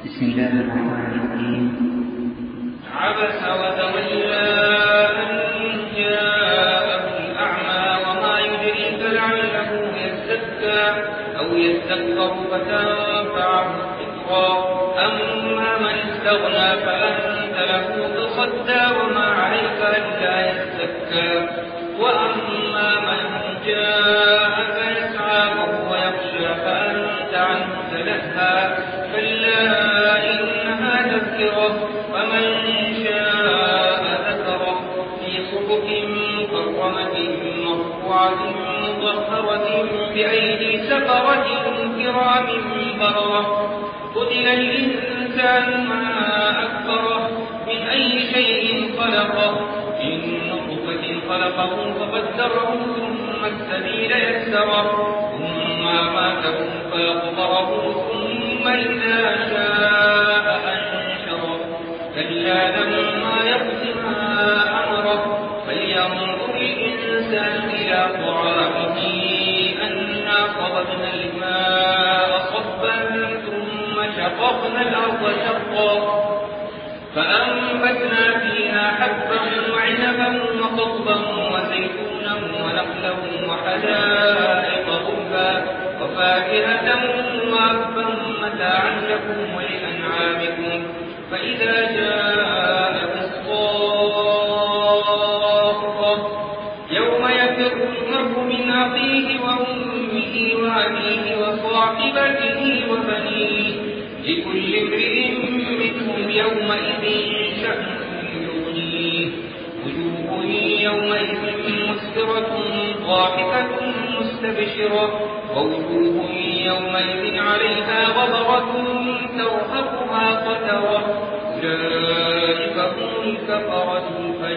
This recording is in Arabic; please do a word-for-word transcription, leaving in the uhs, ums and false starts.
بسم الله الرحمن الرحيم. عبس وتولى أن جاءه الأعمى وما يدريك لعله يزكى أو يذكر فتنفعه الذكرى أما من استغنى فأنت له تصدى وما عليك ألا يزكى وأما من جاءك يسعى وهو يخشى فأنت عنه تلهى كلا إنها تذكرة فمن شاء ذكره في صحف مكرمة مرفوعة مطهرة بأيدي سفرة كرام بررة قتل الإنسان ما أكبره من أي شيء خلقه من نطفة خلقه فقدره ثم السبيل يسره ثم أماته فيقبره ثم إذا شاء أنشره كلا لما يقض ما أمره فلينظر الإنسان إلى طعامه أنا صببنا الماء صبا ثم شققنا الأرض شقا فأنبتنا فيها حبا وعنبا وقضبا وزيتونا ونخلا وحدائق غلبا وفاكهة وأبا متاعا لكم ولأنعامكم فإذا جاءت الصاخة يوم يفر المرء من أخيه وأمه وأبيه وصاحبته وبنيه لكل امرئ منهم يومئذ شأن يغنيه وجوه يومئذ مسفرة ضاحكة مستبشرة ووجوه يومئذ عليها غبرة ترهقها قترة أولئك هم الكفرة